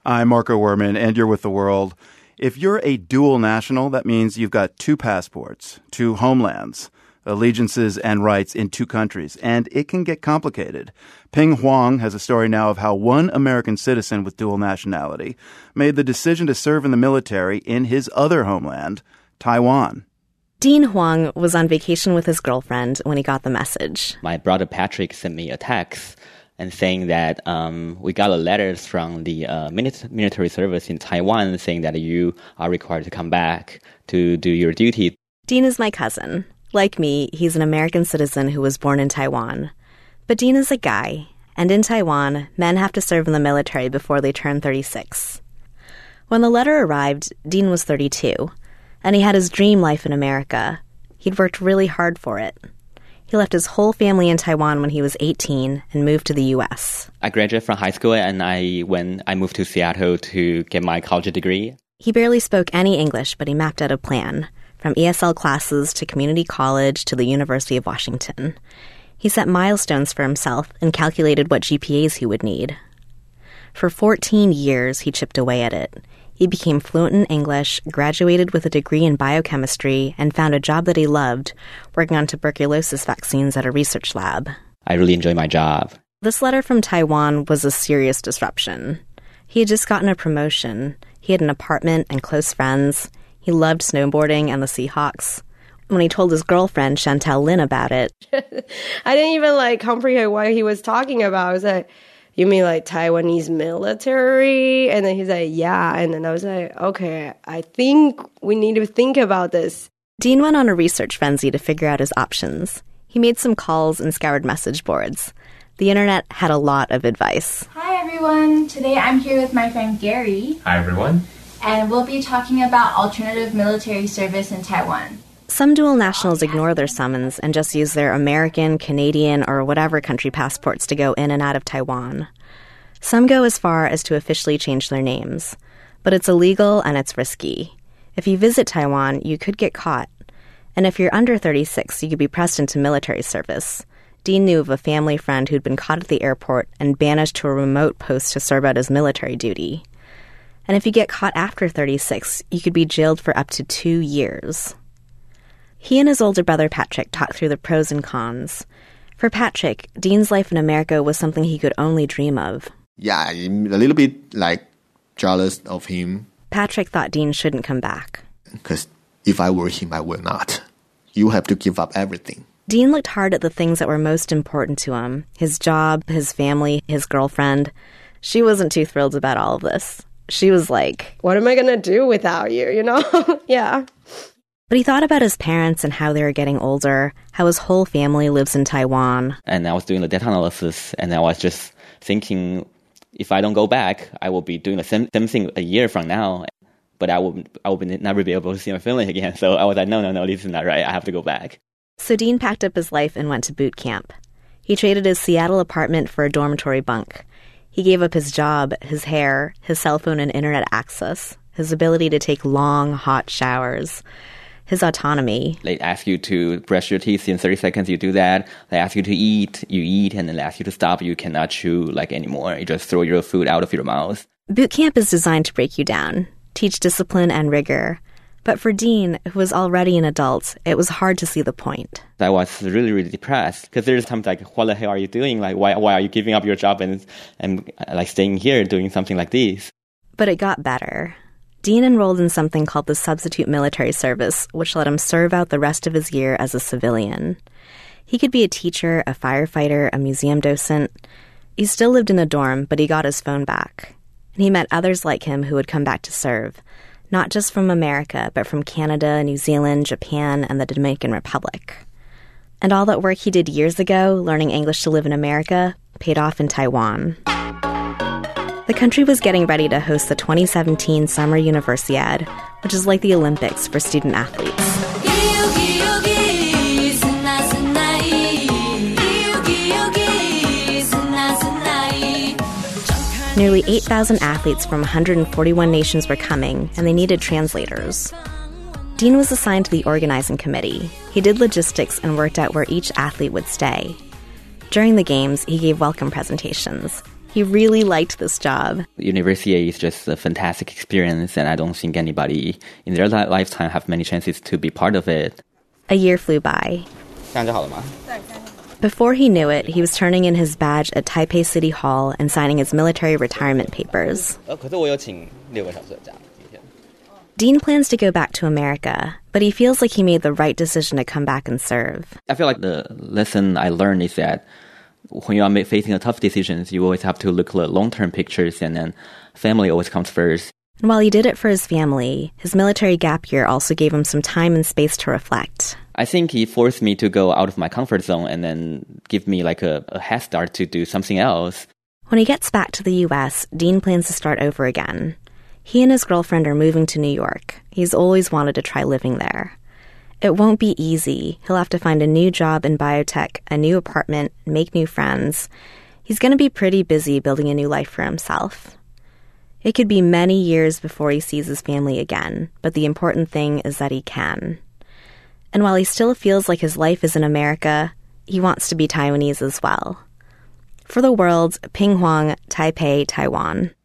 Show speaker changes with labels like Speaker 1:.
Speaker 1: I'm Marco Werman, and you're with The World. If you're a dual national, that means you've got two passports, two homelands, allegiances and rights in two countries, and it can get complicated. Ping Huang has a story now of how one American citizen with dual nationality made the decision to serve in the military in his other homeland, Taiwan.
Speaker 2: Dean Huang was on vacation with his girlfriend when he got the message.
Speaker 3: My brother Patrick sent me a text and saying that we got a letter from the military service in Taiwan saying that you are required to come back to do your duty.
Speaker 2: Dean is my cousin. Like me, he's an American citizen who was born in Taiwan. But Dean is a guy, and in Taiwan, men have to serve in the military before they turn 36. When the letter arrived, Dean was 32, and he had his dream life in America. He'd worked really hard for it. He left his whole family in Taiwan when he was 18 and moved to the U.S.
Speaker 3: I graduated from high school, and I moved to Seattle to get my college degree.
Speaker 2: He barely spoke any English, but he mapped out a plan. From ESL classes to community college to the University of Washington. He set milestones for himself and calculated what GPAs he would need. For 14 years, he chipped away at it. He became fluent in English, graduated with a degree in biochemistry, and found a job that he loved, working on tuberculosis vaccines at a research lab.
Speaker 3: I really enjoy my job.
Speaker 2: This letter from Taiwan was a serious disruption. He had just gotten a promotion. He had an apartment and close friends. He loved snowboarding and the Seahawks. When he told his girlfriend, Chantal Lin, about it...
Speaker 4: I didn't even, comprehend what he was talking about. I was like, you mean, Taiwanese military? And then he's like, yeah. And then I was like, okay, I think we need to think about this.
Speaker 2: Dean went on a research frenzy to figure out his options. He made some calls and scoured message boards. The internet had a lot of advice.
Speaker 5: Hi, everyone. Today I'm here with my friend Gary.
Speaker 6: Hi, everyone.
Speaker 5: And we'll be talking about alternative military service in Taiwan.
Speaker 2: Some dual nationals ignore their summons and just use their American, Canadian, or whatever country passports to go in and out of Taiwan. Some go as far as to officially change their names. But it's illegal and it's risky. If you visit Taiwan, you could get caught. And if you're under 36, you could be pressed into military service. Dean knew of a family friend who'd been caught at the airport and banished to a remote post to serve out his military duty. And if you get caught after 36, you could be jailed for up to 2 years. He and his older brother Patrick talked through the pros and cons. For Patrick, Dean's life in America was something he could only dream of.
Speaker 7: Yeah, I'm a little bit jealous of him.
Speaker 2: Patrick thought Dean shouldn't come back.
Speaker 7: Because if I were him, I will not. You have to give up everything.
Speaker 2: Dean looked hard at the things that were most important to him. His job, his family, his girlfriend. She wasn't too thrilled about all of this. She was like,
Speaker 4: what am I going to do without you, Yeah.
Speaker 2: But he thought about his parents and how they were getting older, how his whole family lives in Taiwan.
Speaker 3: And I was doing the data analysis, and I was just thinking, if I don't go back, I will be doing the same thing a year from now. But I will never be able to see my family again. So I was like, no, this is not right. I have to go back.
Speaker 2: So Dean packed up his life and went to boot camp. He traded his Seattle apartment for a dormitory bunk. He gave up his job, his hair, his cell phone and internet access, his ability to take long, hot showers, his autonomy.
Speaker 3: They ask you to brush your teeth in 30 seconds, you do that. They ask you to eat, you eat, and then they ask you to stop, you cannot chew anymore. You just throw your food out of your mouth.
Speaker 2: Boot camp is designed to break you down, teach discipline and rigor. But for Dean, who was already an adult, it was hard to see the point.
Speaker 3: I was really, really depressed because there's times what the hell are you doing? Why are you giving up your job and staying here doing something like this?
Speaker 2: But it got better. Dean enrolled in something called the Substitute Military Service, which let him serve out the rest of his year as a civilian. He could be a teacher, a firefighter, a museum docent. He still lived in a dorm, but he got his phone back. And he met others like him who would come back to serve. Not just from America, but from Canada, New Zealand, Japan, and the Dominican Republic. And all that work he did years ago, learning English to live in America, paid off in Taiwan. The country was getting ready to host the 2017 Summer Universiade, which is like the Olympics for student athletes. Nearly 8,000 athletes from 141 nations were coming, and they needed translators. Dean was assigned to the organizing committee. He did logistics and worked out where each athlete would stay. During the games, he gave welcome presentations. He really liked this job.
Speaker 3: University is just a fantastic experience, and I don't think anybody in their lifetime have many chances to be part of it.
Speaker 2: A year flew by. Before he knew it, he was turning in his badge at Taipei City Hall and signing his military retirement papers. Dean plans to go back to America, but he feels like he made the right decision to come back and serve.
Speaker 3: I feel like the lesson I learned is that when you are facing a tough decisions, you always have to look at long-term pictures, and then family always comes first.
Speaker 2: And while he did it for his family, his military gap year also gave him some time and space to reflect.
Speaker 3: I think he forced me to go out of my comfort zone and then give me like a head start to do something else.
Speaker 2: When he gets back to the U.S., Dean plans to start over again. He and his girlfriend are moving to New York. He's always wanted to try living there. It won't be easy. He'll have to find a new job in biotech, a new apartment, make new friends. He's going to be pretty busy building a new life for himself. It could be many years before he sees his family again, but the important thing is that he can. And while he still feels like his life is in America, he wants to be Taiwanese as well. For The World, Ping Huang, Taipei, Taiwan.